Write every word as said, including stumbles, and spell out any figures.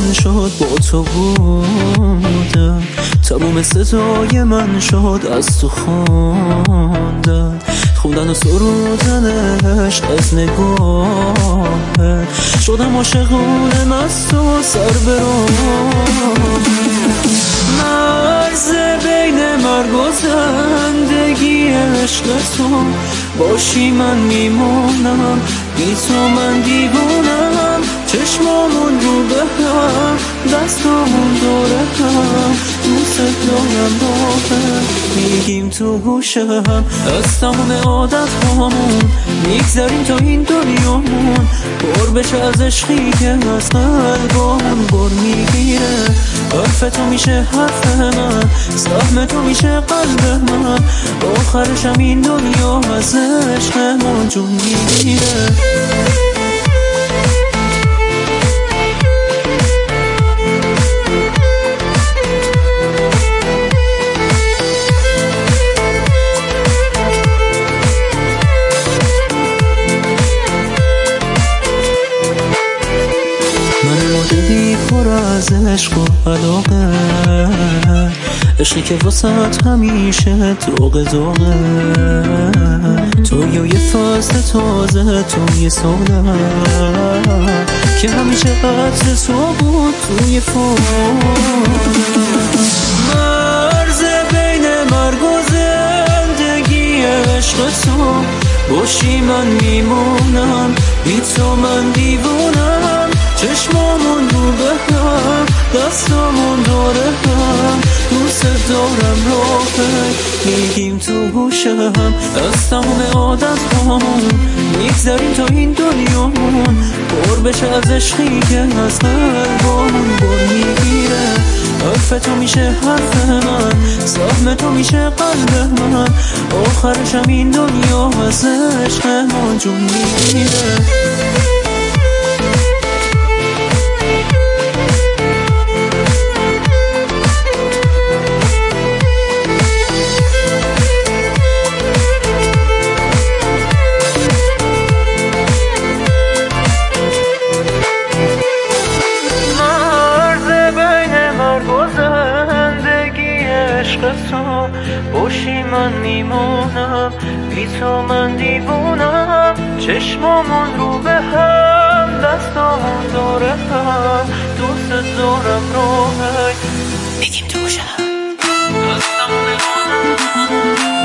من شد با تو بودم، تموم صدای من شد از تو خواندن، خوندن و سرودن عشق از نگاهت، شدم عاشقون مست و سر به راه. مرز بین مرگ و زندگی عشق تو، باشی من میمونم، بی تو من دیوونم، چشمامون رو به هم، دستامون دوره هم، دوست دارم راهم، میگیم تو گوشم، از تموم عادت هامون میگذریم تا این دنیامون پر بشه از عشقی که از قلبامون بر میگیره. حرف تو میشه حرف من، سهم تو میشه قلب من، آخرشم این دنیا از عشقمون جون میگیره. پر از عشق و علاقه، عشقی که واسط همیشه دوغه دوغه، تو یا یه فصل تازه، تو یه ساله که همیشه قطر تو بود توی فون. مرز بین مرگ و زندگی عشق تو، باشی من میمونم، بی تو من دیوونم، چشمامون رو به هم، دستامون دوره هم، دوست دارم راهم، میگیم تو گوشم، از تموم عادت هامون میگذریم تا این دنیامون پر بشه از عشقی که از قلبامون بر میگیره. حرف تو میشه حرف من، سهم تو میشه قلب من، آخرشم این دنیا از عشقمون جون میگیره. تو باشی من میمونم، بی تو من دیوونم، چشمامون رو به هم، دستامون دوره هم، دوست دارم راهی، میگیم تو گوشم، دستامون